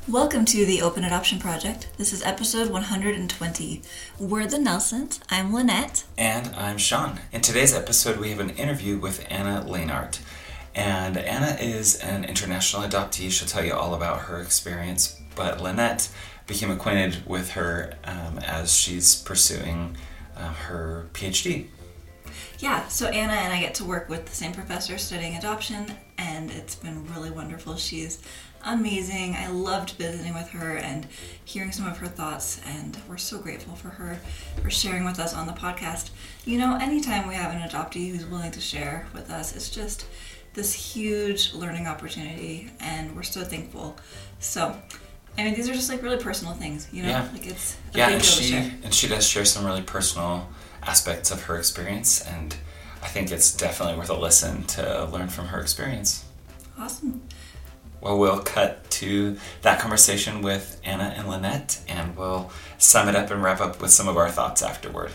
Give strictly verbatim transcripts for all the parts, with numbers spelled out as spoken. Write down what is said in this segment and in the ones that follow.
Welcome to the Open Adoption Project. This is episode one hundred twenty. We're the Nelsons. I'm Lynette. And I'm Sean. In today's episode, we have an interview with Anna Leinart. And Anna is an international adoptee. She'll tell you all about her experience. But Lynette became acquainted with her um, as she's pursuing uh, her P H D. Yeah, so Anna and I get to work with the same professor studying adoption, and it's been really wonderful. She's amazing. I loved visiting with her and hearing some of her thoughts, and we're so grateful for her for sharing with us on the podcast. You know, anytime we have an adoptee who's willing to share with us, it's just this huge learning opportunity, and we're so thankful. So, I mean, these are just like really personal things, you know? Yeah. Like it's a yeah, big and deal to she share. and she does share some really personal aspects of her experience, and I think it's definitely worth a listen to learn from her experience. Awesome. Well, we'll cut to that conversation with Anna and Lynette, and we'll sum it up and wrap up with some of our thoughts afterward.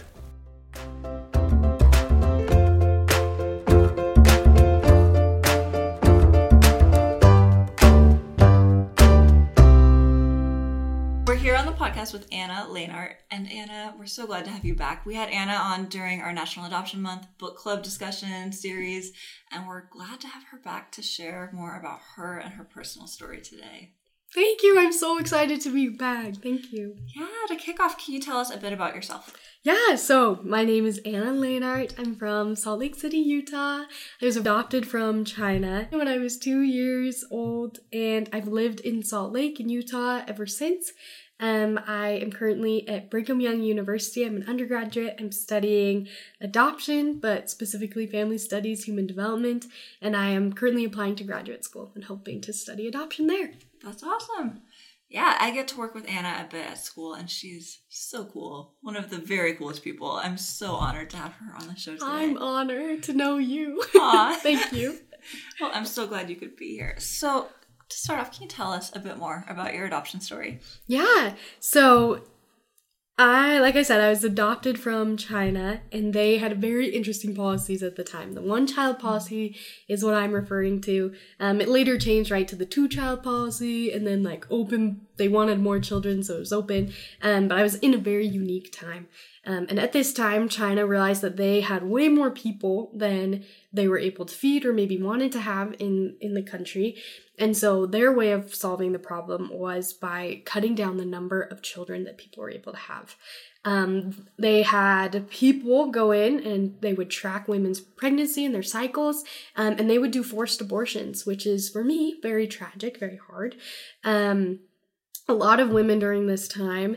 We're here on the podcast with Anna Leinart, and Anna, we're so glad to have you back. We had Anna on during our National Adoption Month book club discussion series, and we're glad to have her back to share more about her and her personal story today. Thank you. I'm so excited to be back. Thank you. Yeah, to kick off, can you tell us a bit about yourself? Yeah, so my name is Anna Leinart. I'm from Salt Lake City, Utah. I was adopted from China when I was two years old, and I've lived in Salt Lake in Utah ever since. Um, I am currently at Brigham Young University. I'm an undergraduate. I'm studying adoption, but specifically family studies, human development, and I am currently applying to graduate school and hoping to study adoption there. That's awesome. Yeah, I get to work with Anna a bit at school, and she's so cool. One of the very coolest people. I'm so honored to have her on the show today. I'm honored to know you. Aw. Thank you. Well, I'm so glad you could be here. So, to start off, can you tell us a bit more about your adoption story? Yeah. So I, like I said, I was adopted from China, and they had very interesting policies at the time. The one-child policy is what I'm referring to. Um, it later changed, right, to the two-child policy, and then, like, open, they wanted more children, so it was open. Um, but I was in a very unique time. Um, and at this time, China realized that they had way more people than they were able to feed or maybe wanted to have in, in the country. And so their way of solving the problem was by cutting down the number of children that people were able to have. Um, they had people go in and they would track women's pregnancy and their cycles, um, and they would do forced abortions, which is, for me, very tragic, very hard. Um, a lot of women during this time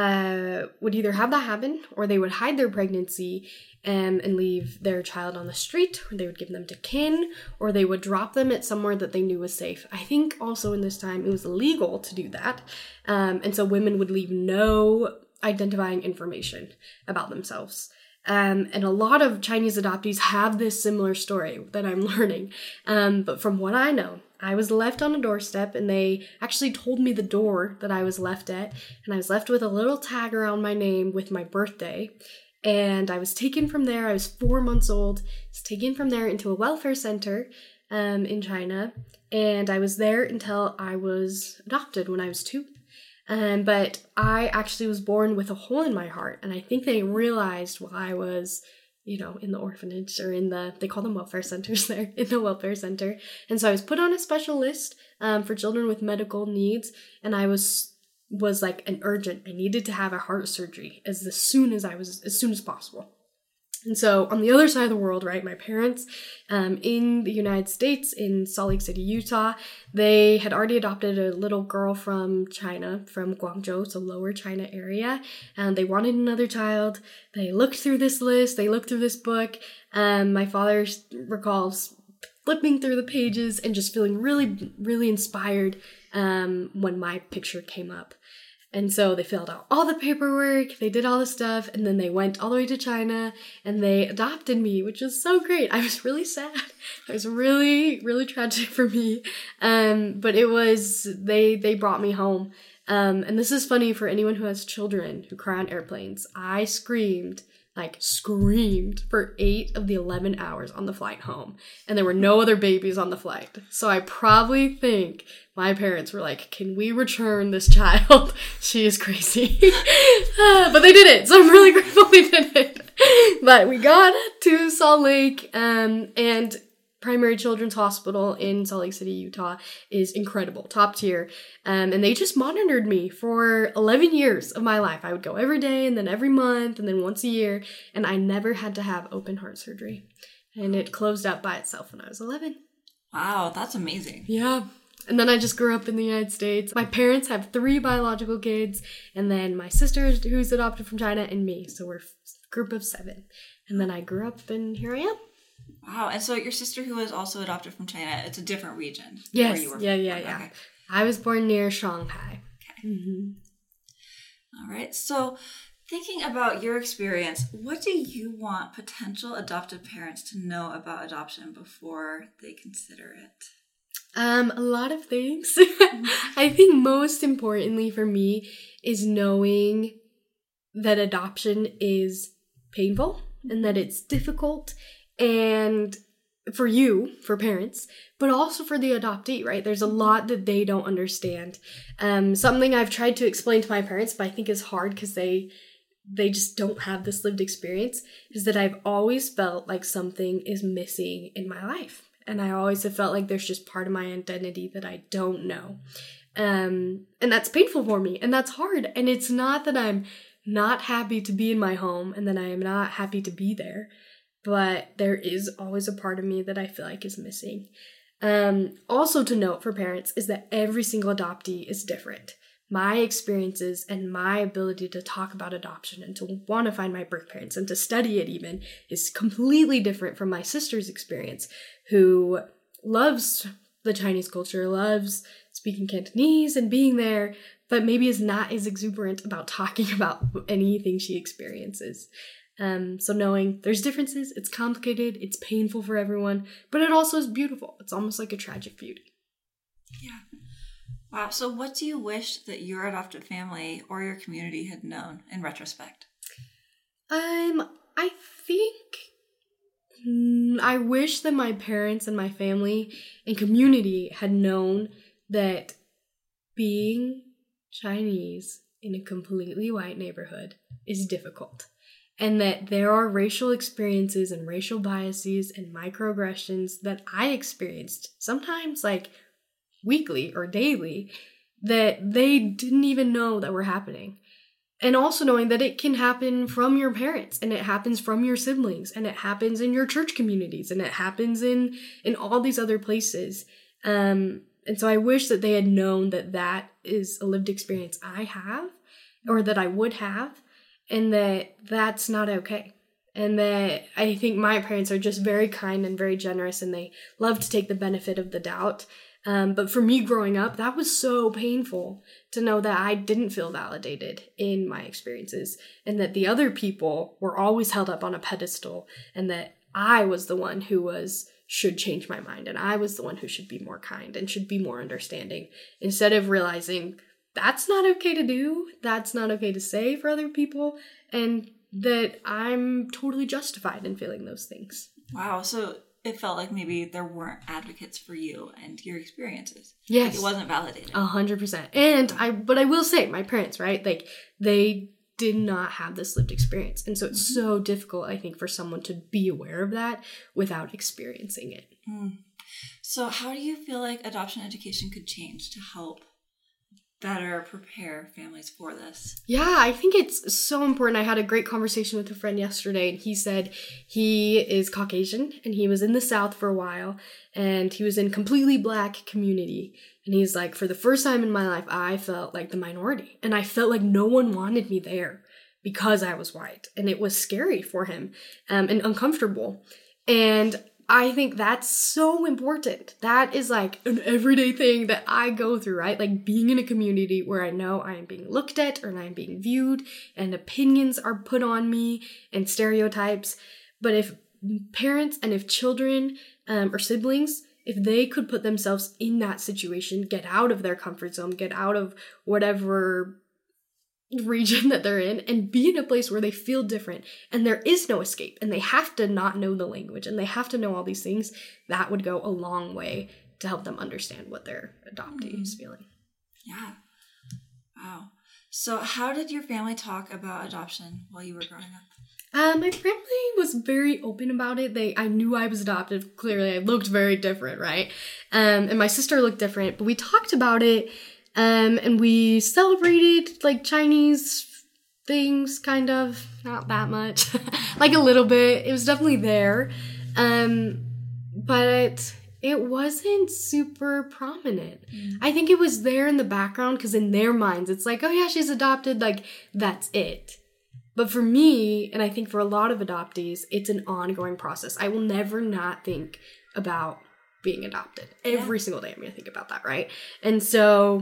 uh, would either have that happen or they would hide their pregnancy Um, and leave their child on the street, or they would give them to kin, or they would drop them at somewhere that they knew was safe. I think also in this time it was illegal to do that, um, and so women would leave no identifying information about themselves. Um, and a lot of Chinese adoptees have this similar story that I'm learning, um, but from what I know, I was left on a doorstep, and they actually told me the door that I was left at, and I was left with a little tag around my name with my birthday. And I was taken from there. I was four months old. I was taken from there into a welfare center um, in China. And I was there until I was adopted when I was two. Um, but I actually was born with a hole in my heart. And I think they realized while I was, you know, in the orphanage or in the, they call them welfare centers there, in the welfare center. And so I was put on a special list um, for children with medical needs. And I was was like an urgent. I needed to have a heart surgery as, as soon as I was, as soon as possible. And so on the other side of the world, right, my parents um, in the United States, in Salt Lake City, Utah, they had already adopted a little girl from China, from Guangzhou, so lower China area, and they wanted another child. They looked through this list, they looked through this book. Um, my father recalls flipping through the pages and just feeling really, really inspired um, when my picture came up. And so they filled out all the paperwork, they did all the stuff, and then they went all the way to China, and they adopted me, which was so great. I was really sad. It was really, really tragic for me. Um, but it was, they, they brought me home. Um, and this is funny for anyone who has children who cry on airplanes. I screamed, like screamed for eight of the eleven hours on the flight home. And there were no other babies on the flight. So I probably think my parents were like, can we return this child? She is crazy. uh, but they did it, so I'm really grateful they did it. But we got to Salt Lake, um, and Primary Children's Hospital in Salt Lake City, Utah is incredible, top tier. Um, and they just monitored me for eleven years of my life. I would go every day, and then every month, and then once a year, and I never had to have open heart surgery. And it closed up by itself when I was eleven. Wow, that's amazing. Yeah. And then I just grew up in the United States. My parents have three biological kids, and then my sister who's adopted from China, and me. So we're a group of seven. And then I grew up, and here I am. Wow. And so your sister who was also adopted from China, it's a different region. Yes. Where you were yeah, yeah, born. yeah. Okay. I was born near Shanghai. Okay. Mm-hmm. All right. So thinking about your experience, what do you want potential adoptive parents to know about adoption before they consider it? Um, a lot of things. I think most importantly for me is knowing that adoption is painful and that it's difficult, and for you, for parents, but also for the adoptee, right? There's a lot that they don't understand. Um, something I've tried to explain to my parents, but I think is hard because they they just don't have this lived experience, is that I've always felt like something is missing in my life. And I always have felt like there's just part of my identity that I don't know. Um, and that's painful for me, and that's hard. And it's not that I'm not happy to be in my home and that I am not happy to be there, but there is always a part of me that I feel like is missing. Um, also to note for parents is that every single adoptee is different. My experiences and my ability to talk about adoption and to want to find my birth parents and to study it even is completely different from my sister's experience, who loves the Chinese culture, loves speaking Cantonese and being there, but maybe is not as exuberant about talking about anything she experiences. Um, so knowing there's differences, it's complicated, it's painful for everyone, but it also is beautiful. It's almost like a tragic beauty. Yeah. Wow. So what do you wish that your adopted family or your community had known in retrospect? Um, I think mm, I wish that my parents and my family and community had known that being Chinese in a completely white neighborhood is difficult, and that there are racial experiences and racial biases and microaggressions that I experienced, sometimes like weekly or daily, that they didn't even know that were happening. And also knowing that it can happen from your parents, and it happens from your siblings, and it happens in your church communities, and it happens in, in all these other places. Um, and so I wish that they had known that that is a lived experience I have, or that I would have, and that that's not okay. And that I think my parents are just very kind and very generous, and they love to take the benefit of the doubt. Um, but for me growing up, that was so painful to know that I didn't feel validated in my experiences, and that the other people were always held up on a pedestal, and that I was the one who was should change my mind, and I was the one who should be more kind and should be more understanding, instead of realizing that's not okay to do, that's not okay to say for other people, and that I'm totally justified in feeling those things. Wow. So it felt like maybe there weren't advocates for you and your experiences. Yes. Like it wasn't validated. A hundred percent. And I, but I will say, my parents, right? Like, they did not have this lived experience. And so it's mm-hmm. so difficult, I think, for someone to be aware of that without experiencing it. Mm. So how do you feel like adoption education could change to help better prepare families for this? Yeah, I think it's so important. I had a great conversation with a friend yesterday, and he said he is Caucasian, and he was in the South for a while, and he was in completely Black community. And he's like, for the first time in my life, I felt like the minority, and I felt like no one wanted me there because I was white, and it was scary for him um, and uncomfortable. And I think that's so important. That is like an everyday thing that I go through, right? Like being in a community where I know I am being looked at, or I'm being viewed, and opinions are put on me and stereotypes. But if parents and if children um, or siblings, if they could put themselves in that situation, get out of their comfort zone, get out of whatever region that they're in, and be in a place where they feel different and there is no escape, and they have to not know the language, and they have to know all these things, that would go a long way to help them understand what their adoptee mm-hmm. is feeling. Yeah. Wow. So how did your family talk about adoption while you were growing up? Uh, my family was very open about it. They, I knew I was adopted. Clearly, I looked very different, right? Um, and my sister looked different. But we talked about it, um, and we celebrated like Chinese things, kind of, not that much, like a little bit. It was definitely there, um, but it wasn't super prominent. Mm. I think it was there in the background because in their minds, it's like, oh yeah, she's adopted, like that's it. But for me, and I think for a lot of adoptees, it's an ongoing process. I will never not think about being adopted. Every yeah. single day I'm going to think about that, right? And so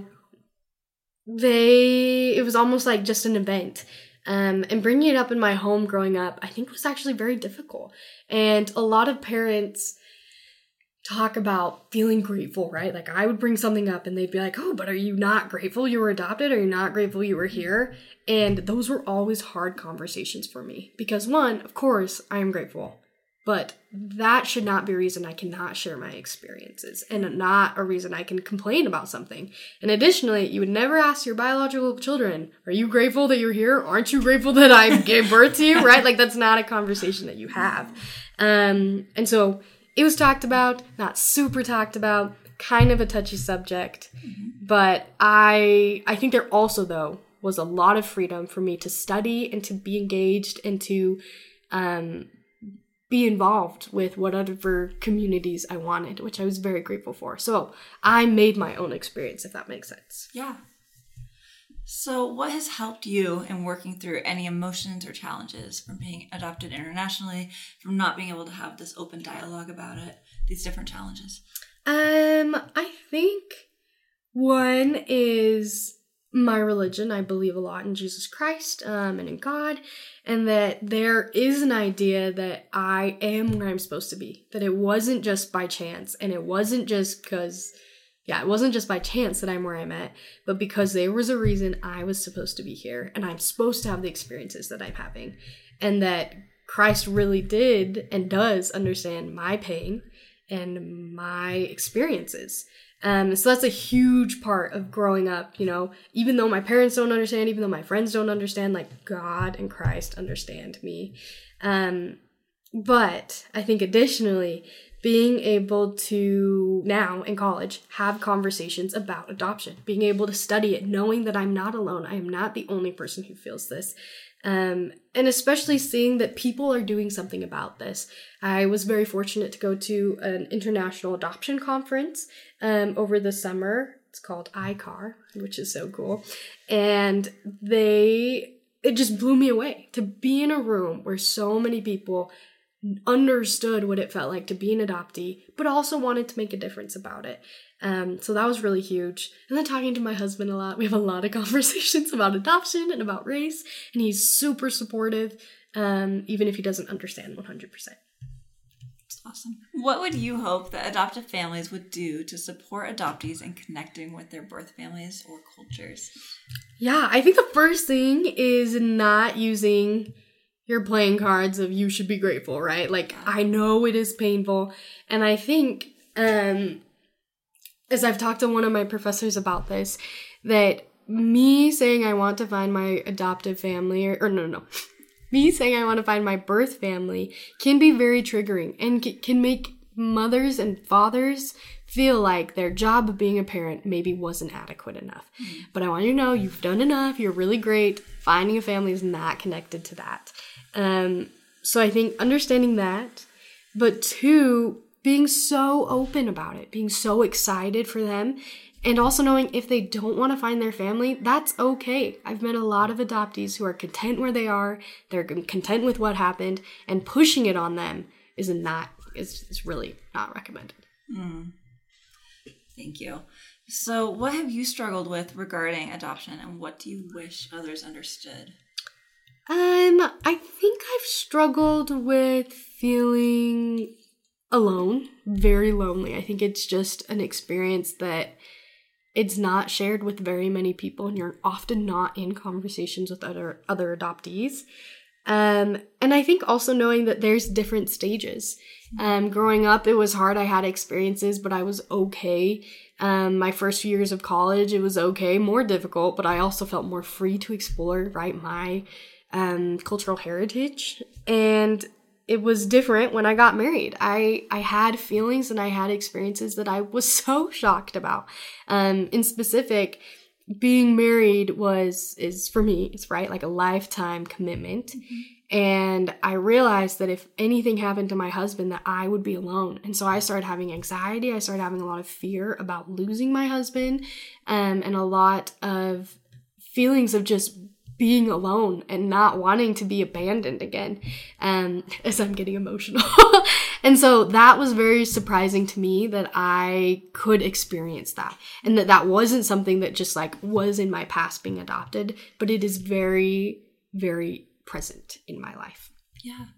they, it was almost like just an event. Um, and bringing it up in my home growing up, I think was actually very difficult. And a lot of parents talk about feeling grateful, right? Like I would bring something up and they'd be like, oh, but are you not grateful you were adopted? Are you not grateful you were here? And those were always hard conversations for me because one, of course, I am grateful, but that should not be a reason I cannot share my experiences and not a reason I can complain about something. And additionally, you would never ask your biological children, are you grateful that you're here? Aren't you grateful that I gave birth to you? Right? Like that's not a conversation that you have. Um, and so it was talked about, not super talked about, kind of a touchy subject. Mm-hmm. But I I think there also, though, was a lot of freedom for me to study and to be engaged and to um, be involved with whatever communities I wanted, which I was very grateful for. So I made my own experience, if that makes sense. Yeah. So what has helped you in working through any emotions or challenges from being adopted internationally, from not being able to have this open dialogue about it, these different challenges? Um, I think one is my religion. I believe a lot in Jesus Christ um, and in God, and that there is an idea that I am where I'm supposed to be, that it wasn't just by chance, and it wasn't just because... Yeah, it wasn't just by chance that I'm where I'm at, but because there was a reason I was supposed to be here, and I'm supposed to have the experiences that I'm having, and that Christ really did and does understand my pain and my experiences. Um, so that's a huge part of growing up, you know, even though my parents don't understand, even though my friends don't understand, like God and Christ understand me. Um, but I think additionally, being able to now in college have conversations about adoption, being able to study it, knowing that I'm not alone. I am not the only person who feels this. Um, and especially seeing that people are doing something about this. I was very fortunate to go to an international adoption conference um, over the summer. It's called I C A R, which is so cool. And they, it just blew me away to be in a room where so many people understood what it felt like to be an adoptee, but also wanted to make a difference about it. Um, so that was really huge. And then talking to my husband a lot, we have a lot of conversations about adoption and about race, and he's super supportive, um, even if he doesn't understand one hundred percent. That's awesome. What would you hope that adoptive families would do to support adoptees in connecting with their birth families or cultures? Yeah, I think the first thing is not using your playing cards of you should be grateful, right? Like, I know it is painful. And I think, um, as I've talked to one of my professors about this, that me saying I want to find my adoptive family, or, or no, no, no, me saying I want to find my birth family can be very triggering and c- can make mothers and fathers feel like their job of being a parent maybe wasn't adequate enough. Mm. But I want you to know you've done enough. You're really great. Finding a family is not connected to that. Um, so I think understanding that, but two, being so open about it, being so excited for them, and also knowing if they don't want to find their family, that's okay. I've met a lot of adoptees who are content where they are, they're content with what happened, and pushing it on them is not, is, is really not recommended. Mm. Thank you. So what have you struggled with regarding adoption, and what do you wish others understood? Um, I think I've struggled with feeling alone, very lonely. I think it's just an experience that it's not shared with very many people, and you're often not in conversations with other other adoptees. Um, and I think also knowing that there's different stages. Um, growing up, it was hard. I had experiences, but I was okay. Um, my first few years of college, it was okay, more difficult, but I also felt more free to explore, right, my um, cultural heritage. And it was different when I got married. I, I had feelings and I had experiences that I was so shocked about. Um, in specific, being married was, is for me, it's right, like a lifetime commitment. Mm-hmm. And I realized that if anything happened to my husband, that I would be alone. And so I started having anxiety. I started having a lot of fear about losing my husband, um, and a lot of feelings of just being alone and not wanting to be abandoned again, um, as I'm getting emotional. And so that was very surprising to me that I could experience that, and that that wasn't something that just like was in my past being adopted, but it is very, very present in my life. Yeah.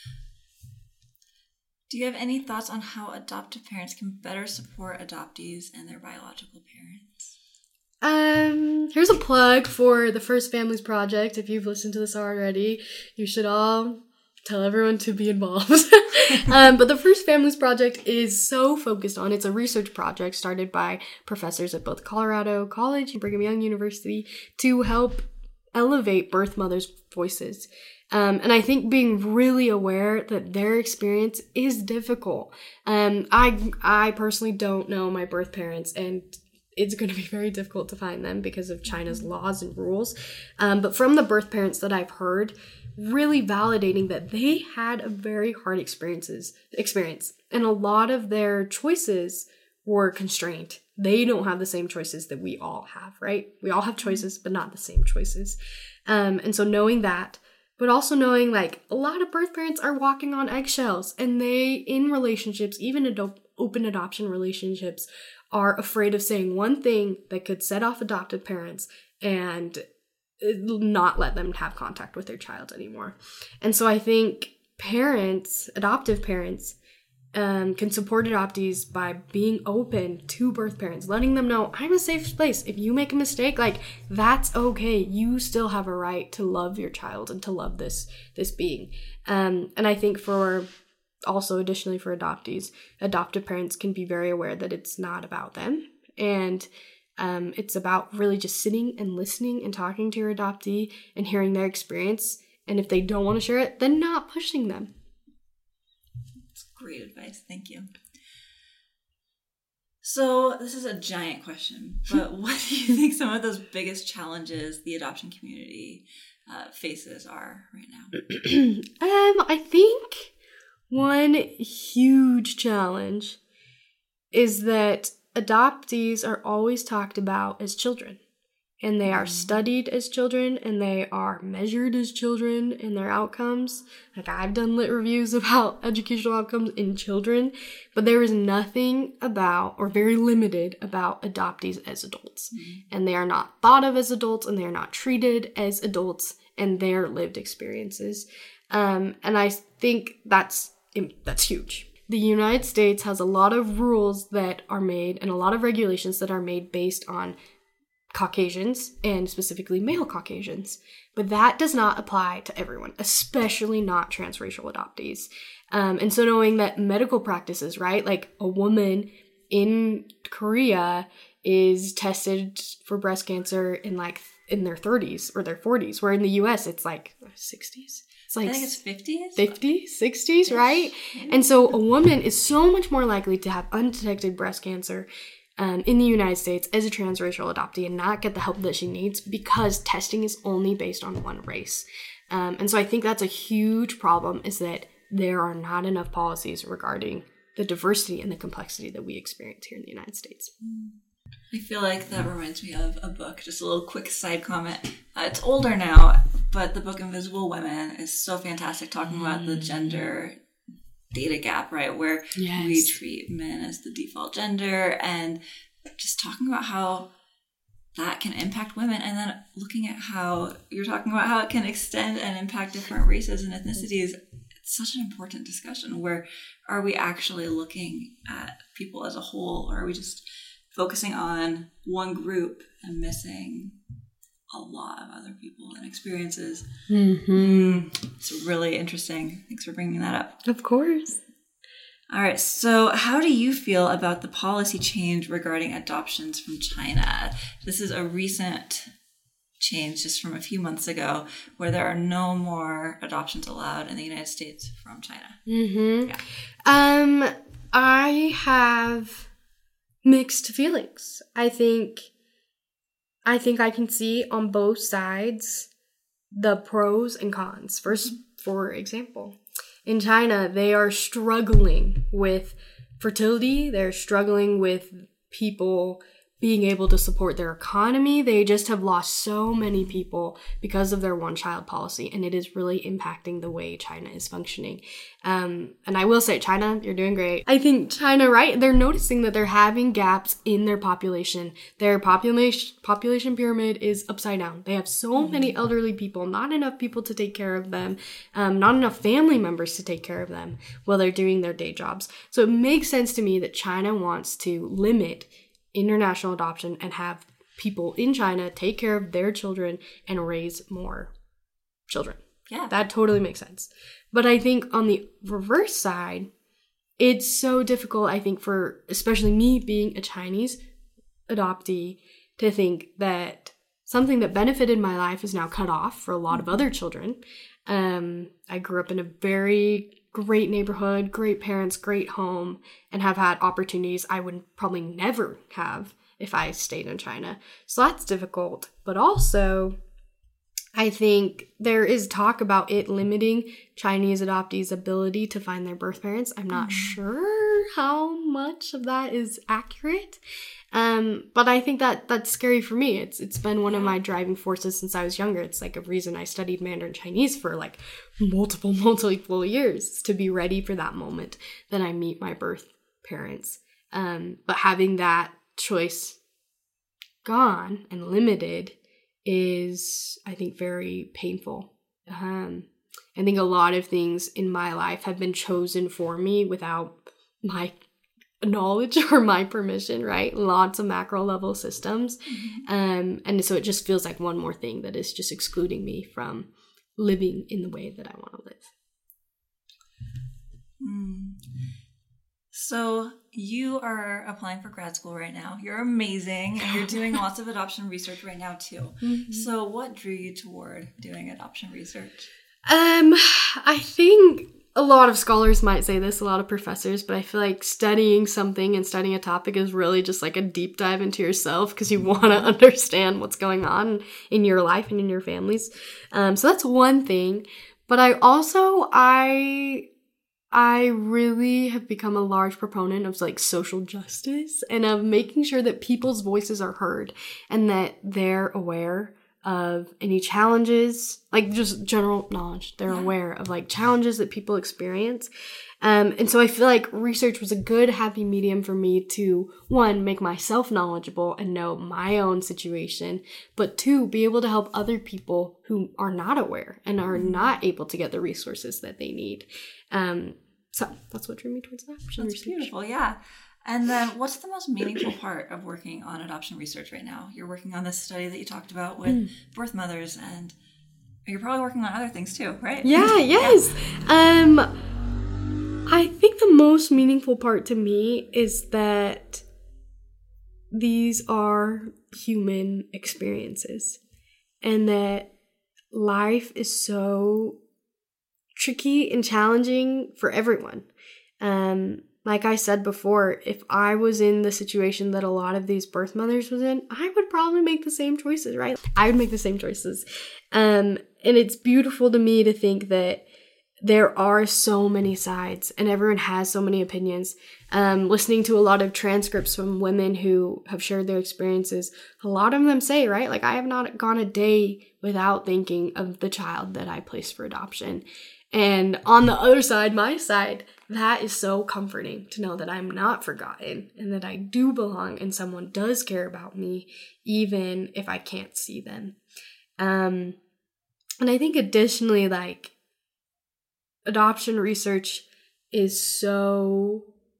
Do you have any thoughts on how adoptive parents can better support adoptees and their biological parents? Um, here's a plug for the First Families Project. If you've listened to this already, you should all tell everyone to be involved. um, but the First Families Project is so focused on, it's a research project started by professors at both Colorado College and Brigham Young University to help elevate birth mothers' voices. Um, and I think being really aware that their experience is difficult. Um, I, I personally don't know my birth parents, and it's going to be very difficult to find them because of China's laws and rules. Um, but from the birth parents that I've heard, really validating that they had a very hard experiences experience, and a lot of their choices were constrained. They don't have the same choices that we all have, right? We all have choices, but not the same choices. Um, and so knowing that, but also knowing like a lot of birth parents are walking on eggshells, and they, in relationships, even adop- open adoption relationships, are afraid of saying one thing that could set off adoptive parents and not let them have contact with their child anymore. And so I think parents, adoptive parents, um, can support adoptees by being open to birth parents, letting them know, I'm a safe place. If you make a mistake, like, that's okay. You still have a right to love your child and to love this, this being. Um, and I think for also additionally for adoptees, adoptive parents can be very aware that it's not about them. And um, it's about really just sitting and listening and talking to your adoptee and hearing their experience. And if they don't want to share it, then not pushing them. That's great advice. Thank you. So this is a giant question, but what do you think some of those biggest challenges the adoption community uh, faces are right now? um, I think one huge challenge is that adoptees are always talked about as children, and they are studied as children, and they are measured as children in their outcomes. Like, I've done lit reviews about educational outcomes in children, but there is nothing about, or very limited about, adoptees as adults. Mm-hmm. And they are not thought of as adults, and they are not treated as adults and their lived experiences. Um, and I think that's that's huge. The United States has a lot of rules that are made and a lot of regulations that are made based on Caucasians, and specifically male Caucasians. But that does not apply to everyone, especially not transracial adoptees. Um, and so knowing that medical practices, right, like a woman in Korea is tested for breast cancer in like in their thirties or their forties, where in the U S it's like sixties. It's like I think it's fifties. fifties, sixties, right? And so a woman is so much more likely to have undetected breast cancer um, in the United States as a transracial adoptee and not get the help that she needs because testing is only based on one race. Um, and so I think that's a huge problem, is that there are not enough policies regarding the diversity and the complexity that we experience here in the United States. I feel like that reminds me of a book. Just a little quick side comment. Uh, it's older now, but the book Invisible Women is so fantastic, talking about the gender data gap, right? Where yes. we treat men as the default gender, and just talking about how that can impact women, and then looking at how you're talking about how it can extend and impact different races and ethnicities. It's such an important discussion. Where are we actually looking at people as a whole, or are we just focusing on one group and missing a lot of other people and experiences? Mm-hmm. It's really interesting. Thanks for bringing that up. Of course. All right, so how do you feel about the policy change regarding adoptions from China? This is a recent change just from a few months ago where there are no more adoptions allowed in the United States from China. Mm-hmm. Yeah. Um, I have mixed feelings. I think, I think I can see on both sides the pros and cons. First, for example, in China, they are struggling with fertility. They're struggling with people being able to support their economy. They just have lost so many people because of their one-child policy, and it is really impacting the way China is functioning. Um, and I will say, China, you're doing great. I think China, right, they're noticing that they're having gaps in their population. Their population population pyramid is upside down. They have so many elderly people, not enough people to take care of them, um, not enough family members to take care of them while they're doing their day jobs. So it makes sense to me that China wants to limit international adoption and have people in China take care of their children and raise more children. Yeah. That totally makes sense. But I think on the reverse side, it's so difficult, I think, for especially me being a Chinese adoptee to think that something that benefited my life is now cut off for a lot of other children. Um, I grew up in a very great neighborhood, great parents, great home, and have had opportunities I would probably never have if I stayed in China. So that's difficult. But also, I think there is talk about it limiting Chinese adoptees' ability to find their birth parents. I'm not mm. sure how much of that is accurate. Um, but I think that that's scary for me. It's it's been one of my driving forces since I was younger. It's like a reason I studied Mandarin Chinese for like multiple, multiple years, to be ready for that moment that I meet my birth parents. Um, but having that choice gone and limited is, I think, very painful. Um, I think a lot of things in my life have been chosen for me without my knowledge or my permission, right? Lots of macro level systems. Mm-hmm. Um, and so it just feels like one more thing that is just excluding me from living in the way that I want to live. Mm. So you are applying for grad school right now. You're amazing. And you're doing lots of adoption research right now too. Mm-hmm. So what drew you toward doing adoption research? Um, I think a lot of scholars might say this, a lot of professors, but I feel like studying something and studying a topic is really just like a deep dive into yourself because you want to understand what's going on in your life and in your families. Um, so that's one thing. But I also, I... I really have become a large proponent of like social justice and of making sure that people's voices are heard and that they're aware of any challenges, like just general knowledge. They're yeah. aware of like challenges that people experience. Um, and so I feel like research was a good happy medium for me to, one, make myself knowledgeable and know my own situation, but two, be able to help other people who are not aware and are not able to get the resources that they need. Um, so that's what drew me towards adoption That's research. Beautiful, yeah. And then what's the most meaningful part of working on adoption research right now? You're working on this study that you talked about with mm. birth mothers, and you're probably working on other things too, right? Yeah, yes. yeah. Um, I think the most meaningful part to me is that these are human experiences and that life is so tricky and challenging for everyone. Um, like I said before, if I was in the situation that a lot of these birth mothers was in, I would probably make the same choices, right? I would make the same choices. Um, and it's beautiful to me to think that there are so many sides and everyone has so many opinions. Um, listening to a lot of transcripts from women who have shared their experiences, a lot of them say, right, like I have not gone a day without thinking of the child that I placed for adoption. And on the other side, my side, that is so comforting to know that I'm not forgotten and that I do belong and someone does care about me, even if I can't see them. Um, and I think additionally, like, adoption research is so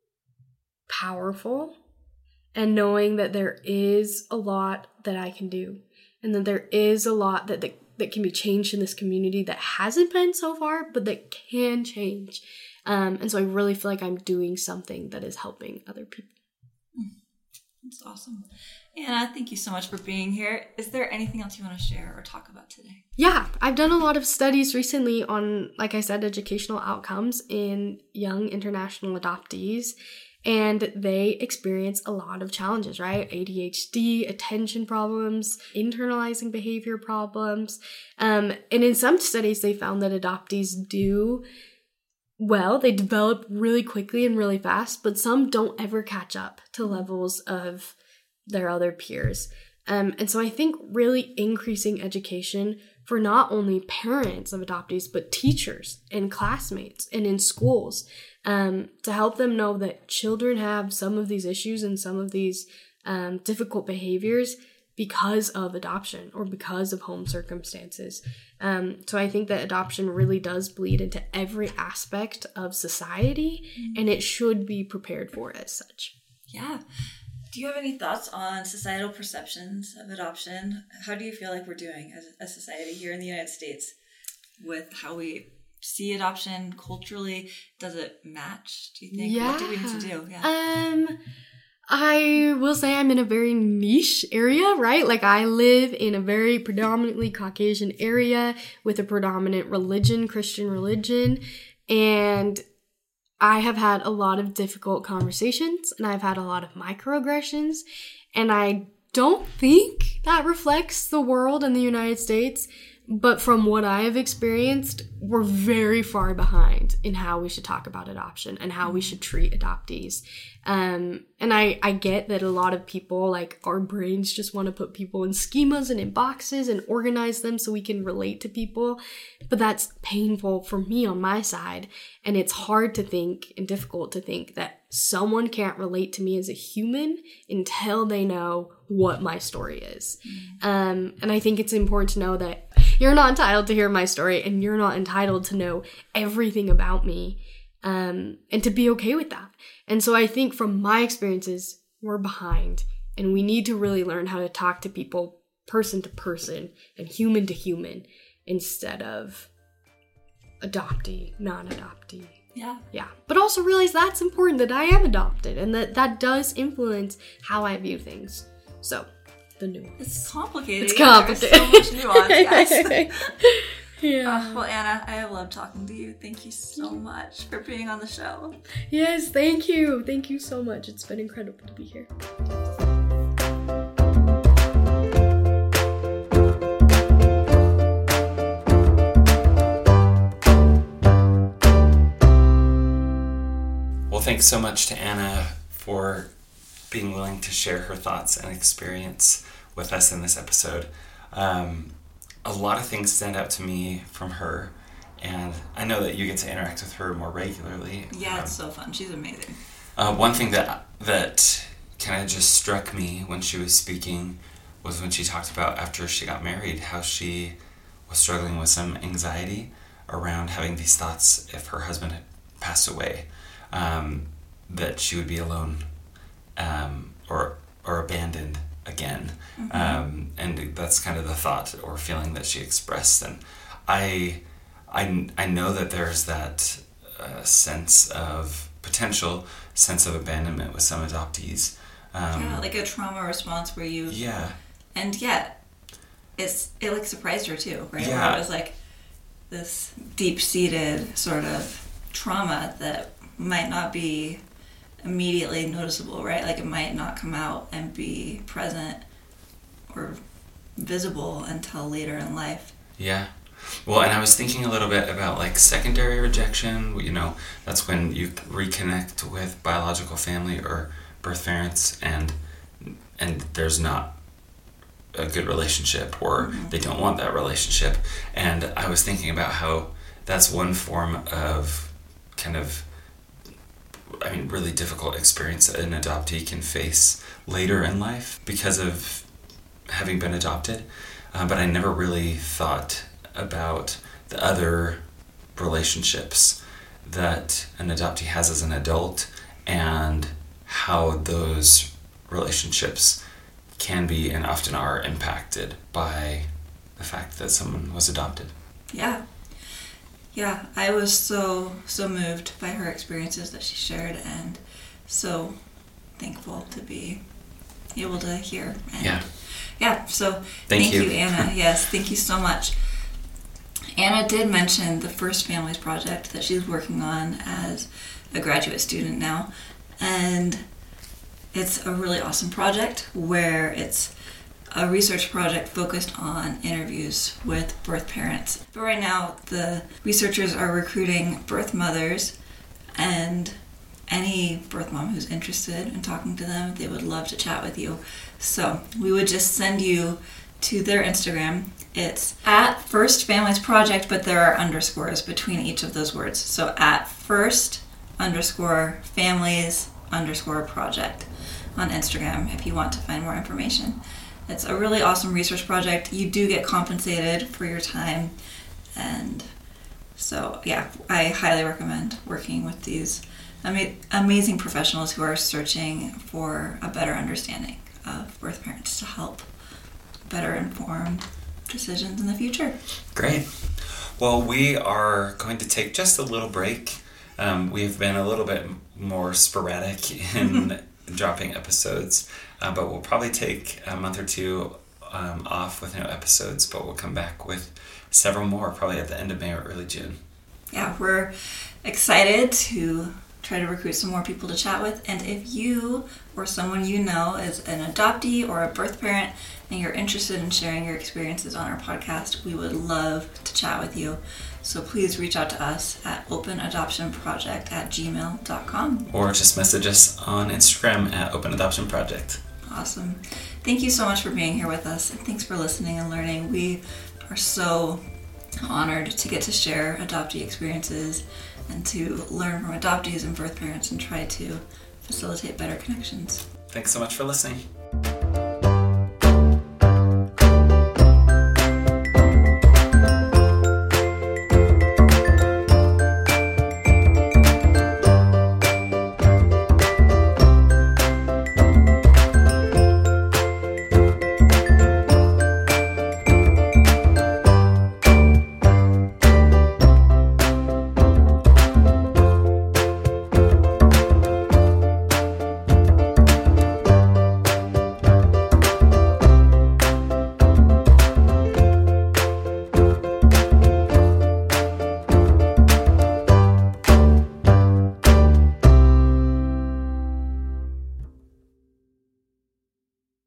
powerful, and knowing that there is a lot that I can do and that there is a lot that the that can be changed in this community that hasn't been so far, but that can change. Um, and so I really feel like I'm doing something that is helping other people. That's awesome. Anna, thank you so much for being here. Is there anything else you want to share or talk about today? Yeah, I've done a lot of studies recently on, like I said, educational outcomes in young international adoptees, and they experience a lot of challenges, right? A D H D, attention problems, internalizing behavior problems. Um, and in some studies, they found that adoptees do well, they develop really quickly and really fast, but some don't ever catch up to levels of their other peers. Um, and so I think really increasing education for not only parents of adoptees, but teachers and classmates and in schools, um, to help them know that children have some of these issues and some of these um, difficult behaviors because of adoption or because of home circumstances. Um, so I think that adoption really does bleed into every aspect of society, mm-hmm. and it should be prepared for as such. Yeah. Do you have any thoughts on societal perceptions of adoption? How do you feel like we're doing as a society here in the United States with how we see adoption culturally? Does it match, do you think? Yeah. What do we need to do? Yeah. Um... I will say I'm in a very niche area, right? Like I live in a very predominantly Caucasian area with a predominant religion, Christian religion, and I have had a lot of difficult conversations and I've had a lot of microaggressions, and I don't think that reflects the world in the United States. But from what I have experienced, we're very far behind in how we should talk about adoption and how we should treat adoptees. Um, and I, I get that a lot of people, like our brains just want to put people in schemas and in boxes and organize them so we can relate to people. But that's painful for me on my side. And it's hard to think and difficult to think that someone can't relate to me as a human until they know what my story is. Mm. Um, and I think it's important to know that you're not entitled to hear my story and you're not entitled to know everything about me, um, and to be okay with that. And so I think from my experiences, we're behind and we need to really learn how to talk to people person to person and human to human instead of adoptee, non-adoptee. Yeah. Yeah. But also realize that's important, that I am adopted and that that does influence how I view things. So, the nuance. It's complicated. It's complicated. There's so much nuance, yes. Yeah. Uh, well, Anna, I have loved talking to you. Thank you so much for being on the show. Yes, thank you. Thank you so much. It's been incredible to be here. Well, thanks so much to Anna for being willing to share her thoughts and experience with us in this episode. Um, a lot of things stand out to me from her, and I know that you get to interact with her more regularly. Yeah, um, it's so fun. She's amazing. Uh, one thing that that kind of just struck me when she was speaking was when she talked about after she got married, how she was struggling with some anxiety around having these thoughts if her husband had passed away, um, that she would be alone um, or or abandoned again. Mm-hmm. Um, and that's kind of the thought or feeling that she expressed. And I, I, I know that there's that uh, sense of potential sense of abandonment with some adoptees. Um, yeah, like a trauma response where you... Yeah. And yet, it's it like surprised her too, right? Yeah. Where it was like this deep-seated sort of trauma that might not be immediately noticeable, right? Like it might not come out and be present or visible until later in life. Yeah. Well, and I was thinking a little bit about like secondary rejection. You know, that's when you reconnect with biological family or birth parents, and and there's not a good relationship, or mm-hmm. they don't want that relationship. And I was thinking about how that's one form of kind of, I mean, really difficult experience that an adoptee can face later in life because of having been adopted. Uh, but I never really thought about the other relationships that an adoptee has as an adult and how those relationships can be and often are impacted by the fact that someone was adopted. Yeah. Yeah, I was so, so moved by her experiences that she shared, and so thankful to be able to hear. And yeah. Yeah, so thank, thank you. you, Anna. Yes, thank you so much. Anna did mention the First Families project that she's working on as a graduate student now, and it's a really awesome project where it's a research project focused on interviews with birth parents. But right now, the researchers are recruiting birth mothers, and any birth mom who's interested in talking to them, they would love to chat with you. So we would just send you to their Instagram. It's at First Families Project, but there are underscores between each of those words. So at First underscore Families underscore Project on Instagram if you want to find more information. It's a really awesome research project. You do get compensated for your time, and so yeah, I highly recommend working with these ama- amazing professionals who are searching for a better understanding of birth parents to help better inform decisions in the future. Great. Well, we are going to take just a little break. Um, we've been a little bit more sporadic in dropping episodes, uh, but we'll probably take a month or two um, off with no episodes, but we'll come back with several more probably at the end of May or early June. Yeah, we're excited to try to recruit some more people to chat with, and if you or someone you know is an adoptee or a birth parent and you're interested in sharing your experiences on our podcast, we would love to chat with you. So please reach out to us at open adoption project at gmail dot com. Or just message us on Instagram at Open Adoption Project. Awesome. Thank you so much for being here with us, and thanks for listening and learning. We are so honored to get to share adoptee experiences and to learn from adoptees and birth parents and try to facilitate better connections. Thanks so much for listening.